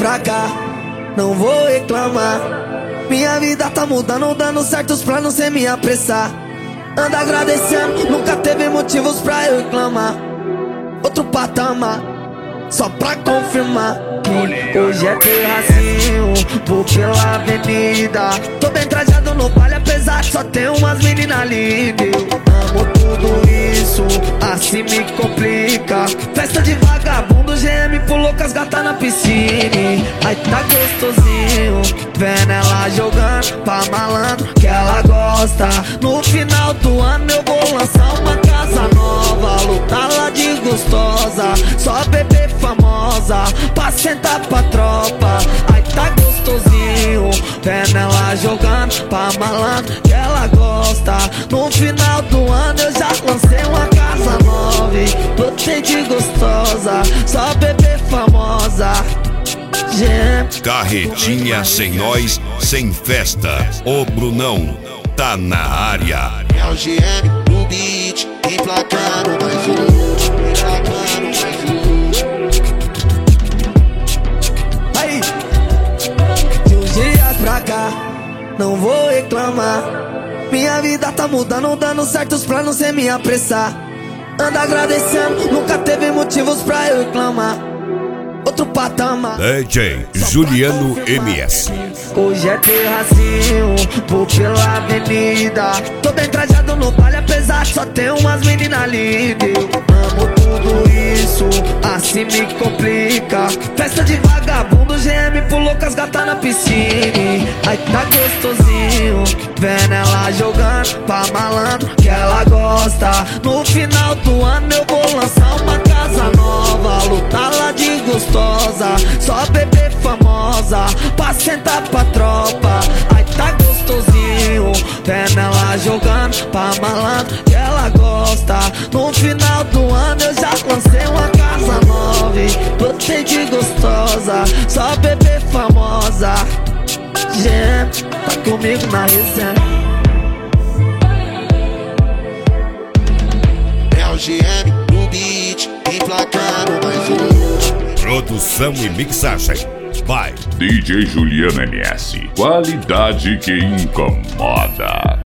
pra cá, não vou reclamar. Minha vida tá mudando, dando certos planos sem me apressar. Anda agradecendo, nunca teve motivos pra eu reclamar. Outro patamar, só pra confirmar que hoje é terracinho, vou pela avenida. Tô bem trajado no baile, apesar de só ter umas meninas lindas. Eu amo tudo isso, assim me complica. Festa de vagabundo, GM pulou com as gatas na piscina. Ai tá gostosinho, vendo ela jogando pra malandro que ela gosta. No final do ano eu vou lançar uma casa nova, lutar lá de gostosa, só bebê famosa, pra sentar pra tropa. Ai tá gostosinho, vendo ela jogando pra malandro que ela gosta. No final do ano eu já lancei uma casa nova, tô cheio de gostosa, só bebê famosa. Carretinha sem nós, sem festa. O Brunão tá na área. É o GM no beat, emplacando mais emplacando mais Aí, de uns dias pra cá, não vou reclamar. Minha vida tá mudando, dando certos planos sem me apressar. Anda agradecendo, nunca teve motivos pra eu reclamar. Outro patamar, DJ Juliano MS. hoje é terracinho, vou pela avenida. Tô bem trajado no baile, apesar de só ter umas meninas lindas. Eu amo tudo isso, assim me complica. Festa de vagabundo, GM pulou com as gatas na piscina. Ai tá gostosinho, vendo ela jogando pra malandro que ela gosta. No final do ano eu vou lançar uma casa nova, lutar lá de gostosa, só bebê famosa, pra sentar pra tropa. Ai tá gostosinho, vendo ela jogando pra malandro que ela gosta. No final do ano eu já lancei uma casa nova, tô cheio de gostosa, só bebê famosa. Gente, tá comigo na resenha. É o GM no beat, emplacando mais Produção e mixagem by DJ Juliano MS. Qualidade que incomoda.